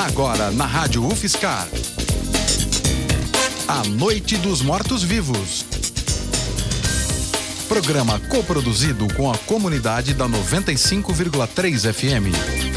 Agora na Rádio UFSCar. A Noite dos Mortos-Vivos. Programa coproduzido com a comunidade da 95,3 FM.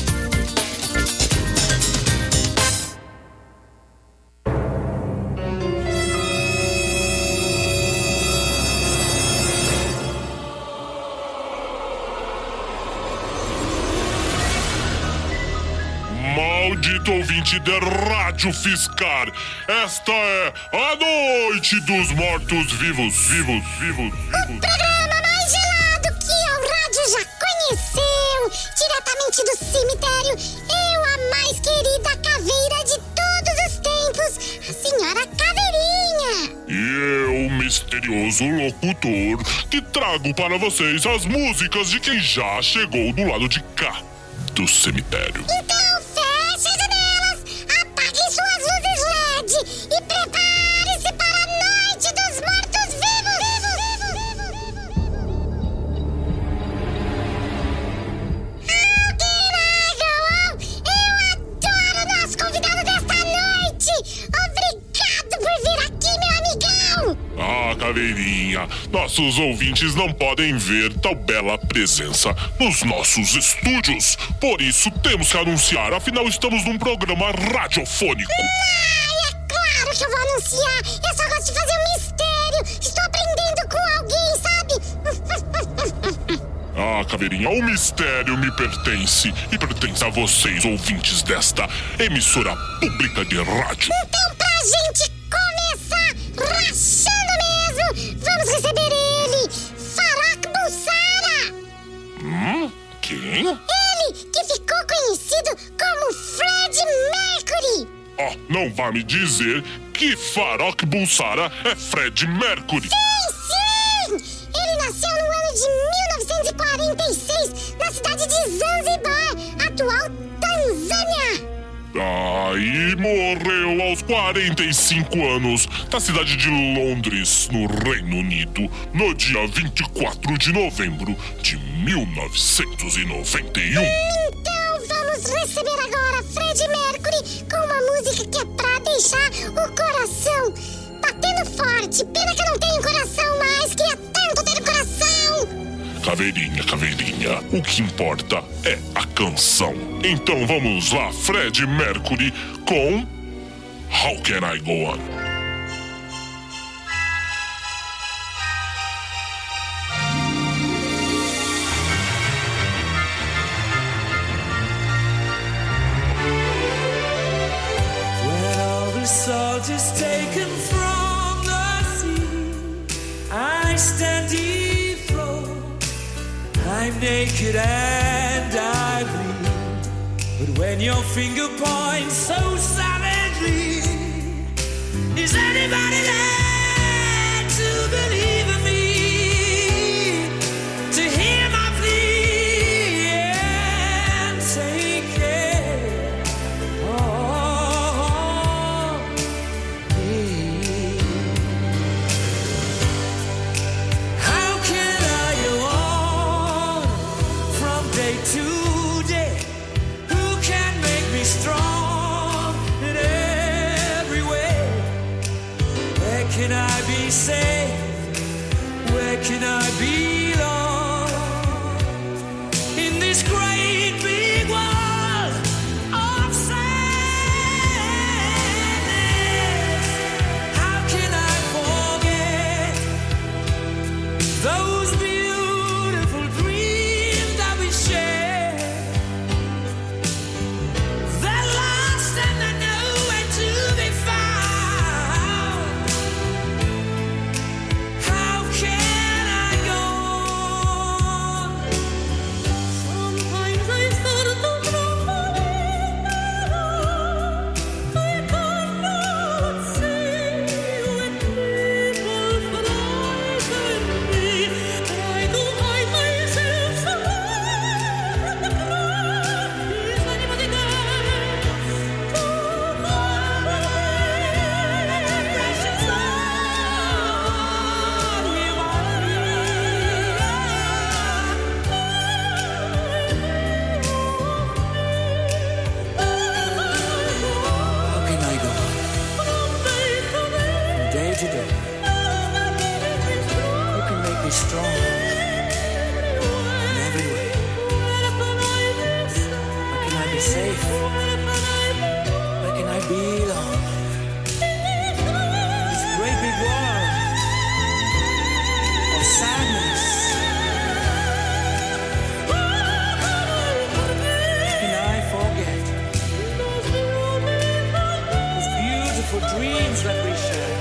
Maldito ouvinte da Rádio UFSCar, esta é a Noite dos Mortos-Vivos. O programa mais gelado que a rádio já conheceu, diretamente do cemitério, eu, a mais querida caveira de todos os tempos, a senhora Caveirinha. E eu, misterioso locutor, que trago para vocês as músicas de quem já chegou do lado de cá do cemitério. Então feche as janelas, apague suas luzes LED e prepare-se para a Noite dos Mortos-Vivos. Que legal! Eu adoro o nosso convidado desta noite! Obrigado por vir aqui, meu amigão! Ah, Caveirinha, nossos ouvintes não podem ver tal bela presença nos nossos estúdios. Por isso temos que anunciar, afinal estamos num programa radiofônico. Ai, é claro que eu vou anunciar. Eu só gosto de fazer um mistério. Estou aprendendo com alguém, sabe? Ah, Caveirinha, o mistério me pertence e pertence a vocês, ouvintes desta emissora pública de rádio. Então, pra gente começar rachando mesmo, vamos receber ele, Farak Bulsara. Quem? Ele que ficou conhecido como Fred Mercury. Ah, não vá me dizer que Farak Bulsara é Fred Mercury. Sim! Ele nasceu no ano de 1946 na cidade de Zanzibar, atual Tanzânia. E morreu aos 45 anos na cidade de Londres, no Reino Unido, no dia 24 de novembro de 1991. Então vamos receber agora Fred Mercury com uma música que é pra deixar o coração batendo forte. Pena que eu não tenho coração mais, queria tanto ter coração. Caveirinha, o que importa é a canção. Então vamos lá, Fred Mercury com How Can I Go On? When all the salt is taken from the sea, I stand dethroned. I'm naked and I bleed. But when your finger points so savagely, is anybody there to believe in me? To hear my plea and take care of me. How can I go on from day to day? Who can make me strong in every way? Where can I be safe? Where can I belong? In this great big world of sadness, how can I forget those beautiful dreams that we shared? They're lost and they're nowhere to be found. be safe? Where can I belong? This great big world of sadness. Can I forget those beautiful dreams that we shared?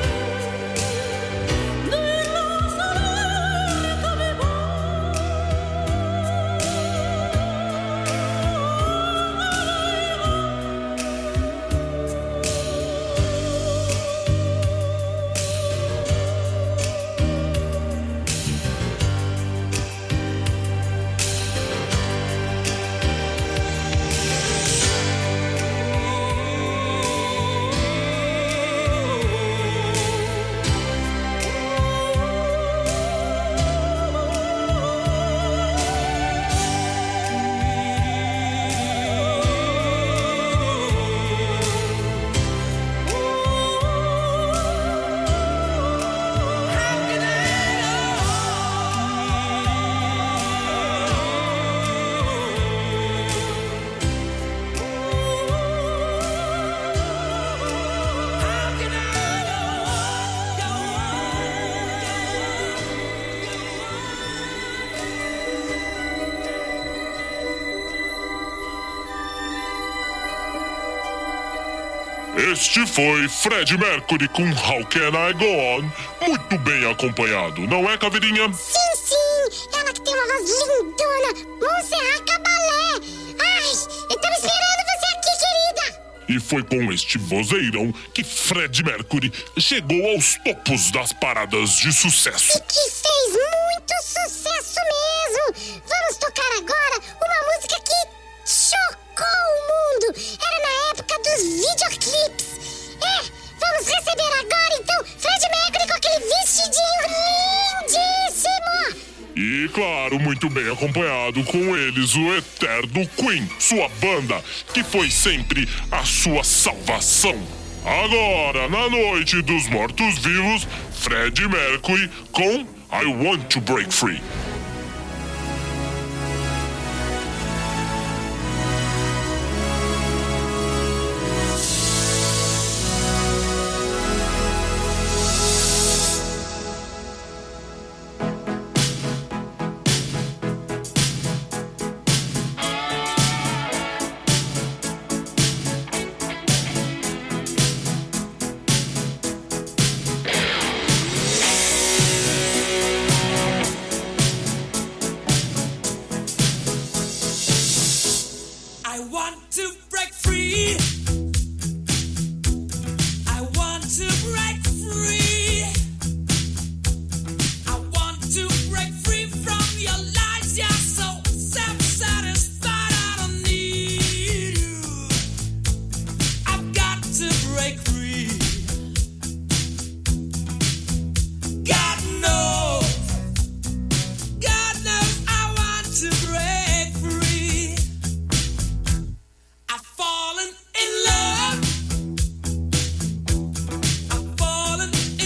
Este foi Fred Mercury com How Can I Go On, muito bem acompanhado, não é, Caveirinha? Sim, ela que tem uma voz lindona, Montserrat Caballé. Ai, estamos esperando você aqui, querida. E foi com este vozeirão que Fred Mercury chegou aos topos das paradas de sucesso. E que fez muito sucesso mesmo. Vamos tocar agora uma música que chocou o mundo. Era na época dos videoclipes. Vamos receber agora, então, Fred Mercury com aquele vestidinho lindíssimo. E, claro, muito bem acompanhado com eles, o eterno Queen, sua banda, que foi sempre a sua salvação. Agora, na noite dos mortos-vivos, Fred Mercury com I Want to Break Free. Fallen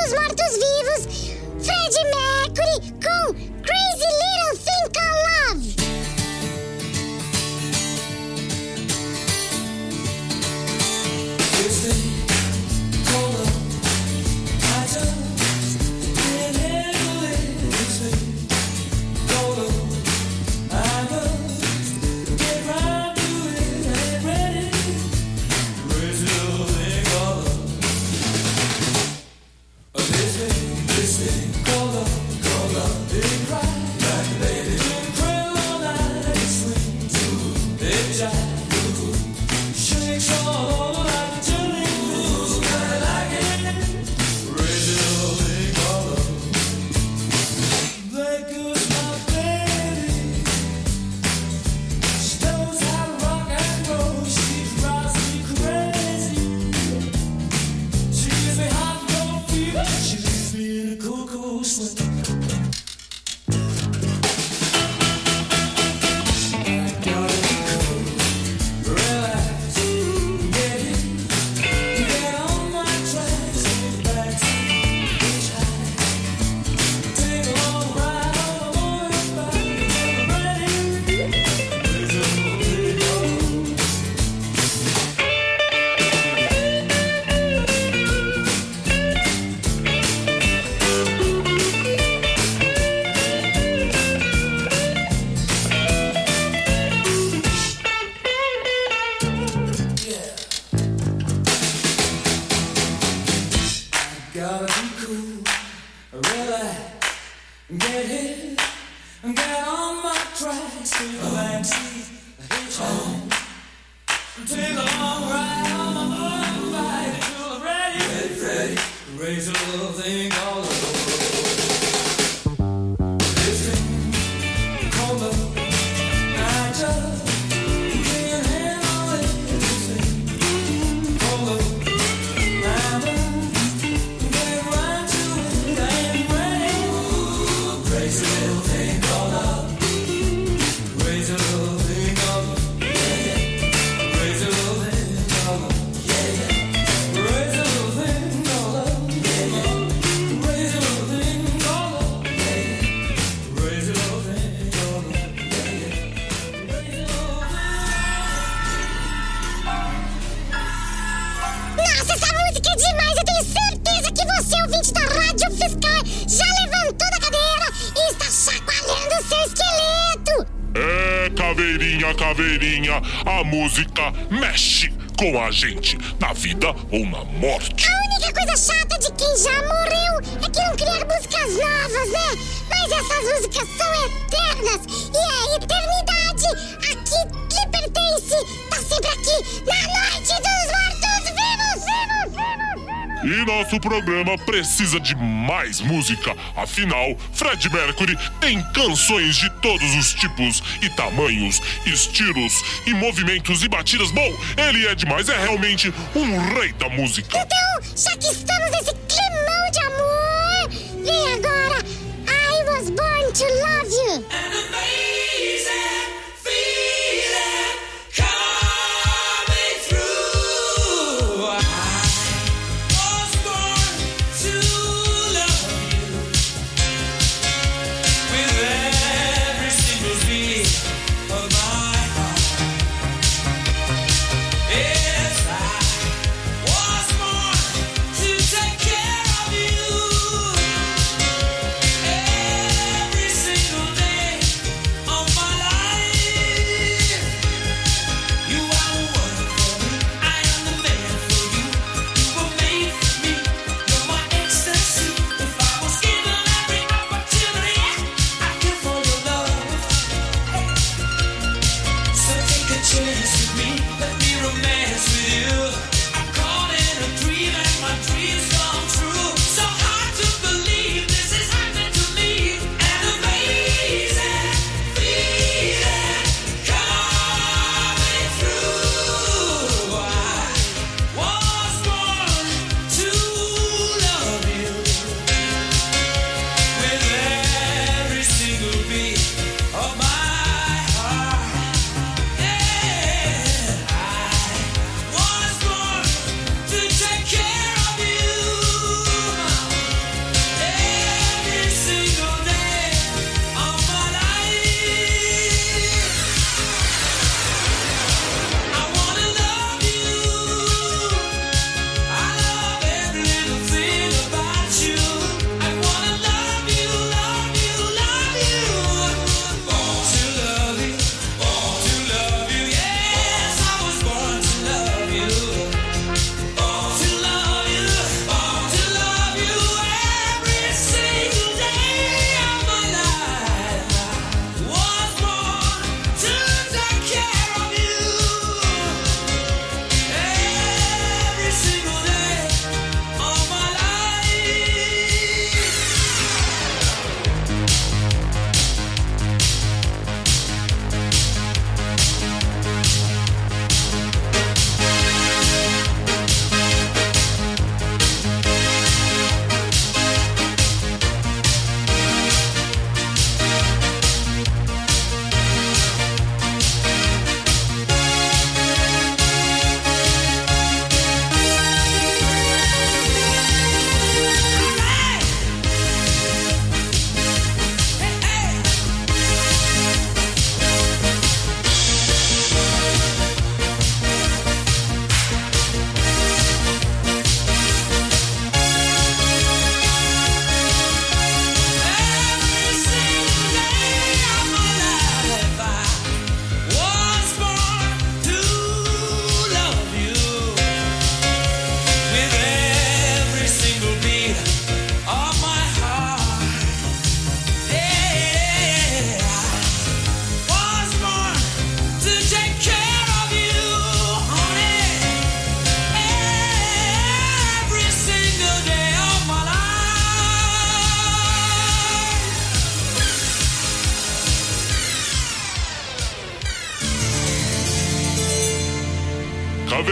dos mortos-vivos, Freddie Mercury com Crazy Little Thing Called Love. Caveirinha, a música mexe com a gente, na vida ou na morte. A única coisa chata de quem já morreu é que não criar músicas novas, né? Mas essas músicas são eternas e a eternidade aqui lhe pertence. Tá sempre aqui na noite dos mortos-vivos. E nosso programa precisa de mais música. Afinal, Freddie Mercury tem canções de todos os tipos e tamanhos, estilos e movimentos e batidas. Bom, ele é demais, é realmente um rei da música. Então, já que estamos nesse climão de amor, vem agora I Was Born to Love You.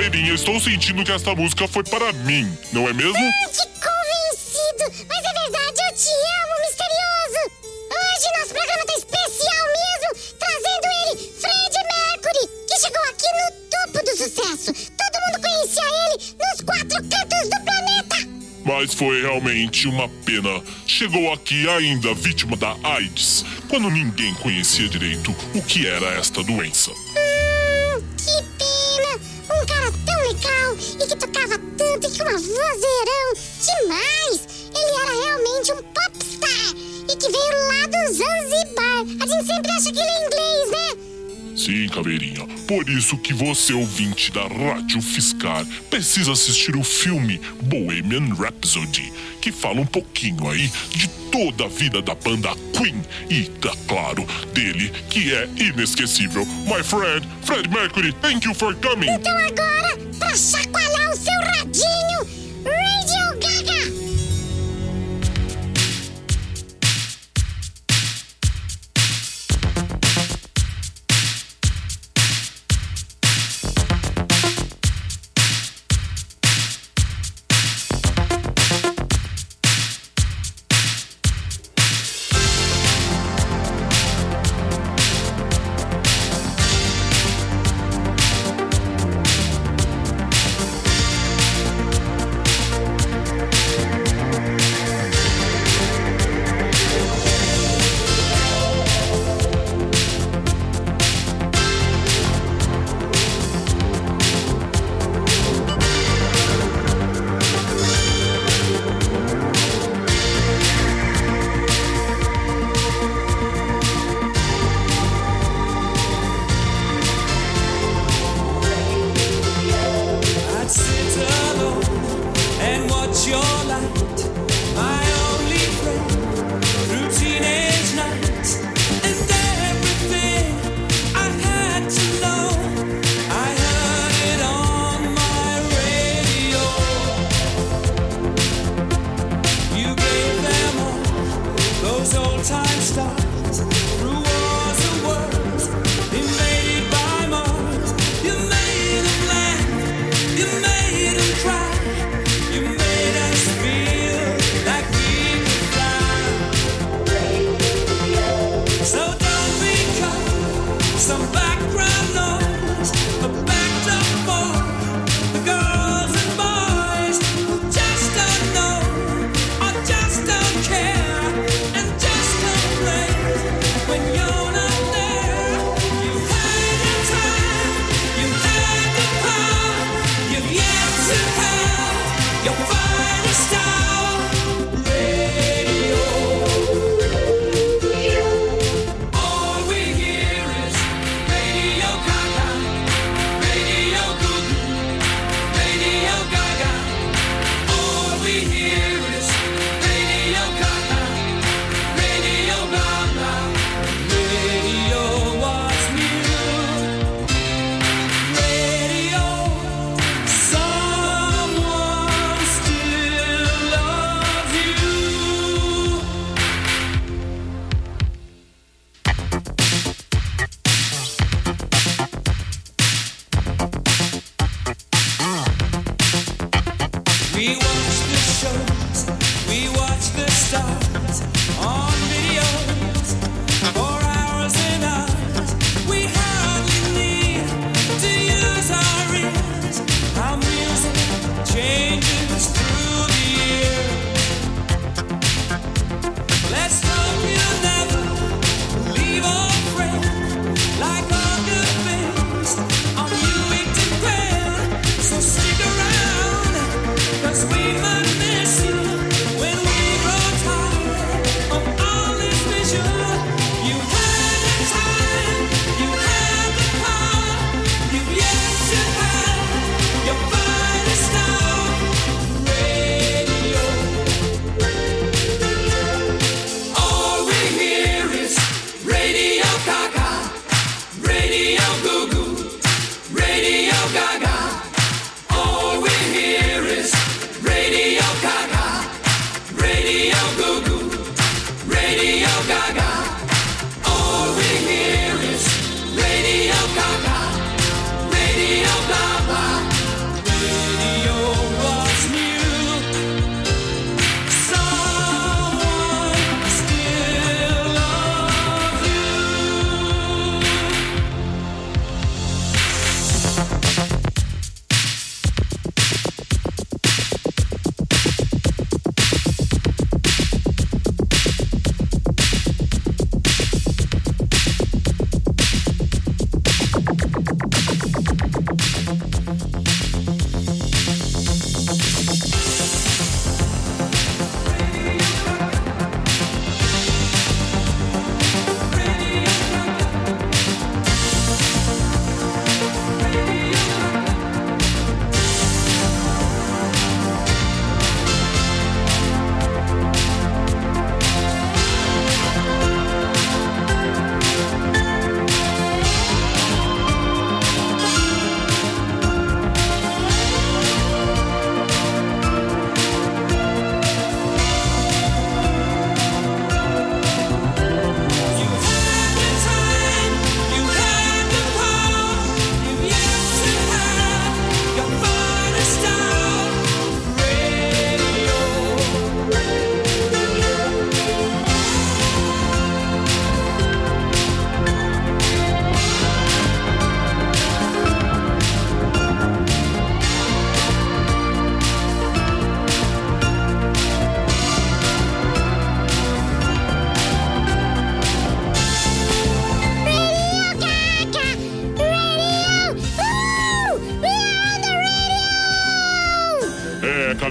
Caveirinha, estou sentindo que esta música foi para mim, não é mesmo? Que convencido! Mas é verdade, eu te amo, misterioso! Hoje nosso programa tá especial mesmo, trazendo ele, Freddie Mercury, que chegou aqui no topo do sucesso. Todo mundo conhecia ele nos 4 cantos do planeta. Mas foi realmente uma pena. Chegou aqui ainda vítima da AIDS, quando ninguém conhecia direito o que era esta doença. Que pena! Um cara tão legal e que tocava tanto e com uma vozeirão demais! Ele era realmente um popstar e que veio lá do Zanzibar. A gente sempre acha que ele é inglês, né? Sim, Caveirinha. Por isso que você, ouvinte da Rádio Fiscar, precisa assistir o filme Bohemian Rhapsody, que fala um pouquinho aí de toda a vida da banda Queen e, claro, dele, que é inesquecível. My friend, Freddie Mercury, thank you for coming. Então agora, pra chacoalhar o seu radinho, Radio Gaga!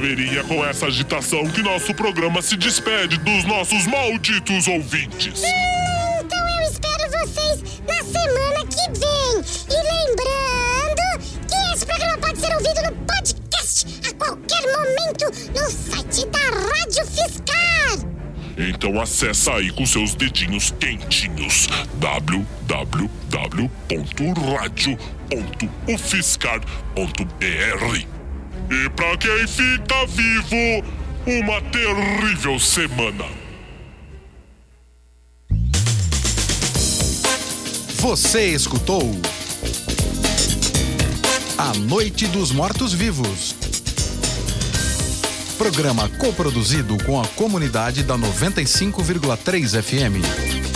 correria, com essa agitação, que nosso programa se despede dos nossos malditos ouvintes. Então eu espero vocês na semana que vem. E lembrando que esse programa pode ser ouvido no podcast a qualquer momento no site da Rádio Fiscar. Então acessa aí com seus dedinhos quentinhos www.radio.ufiscar.br. E pra quem fica vivo, uma terrível semana. Você escutou A Noite dos Mortos-Vivos. Programa coproduzido com a comunidade da 95,3 FM.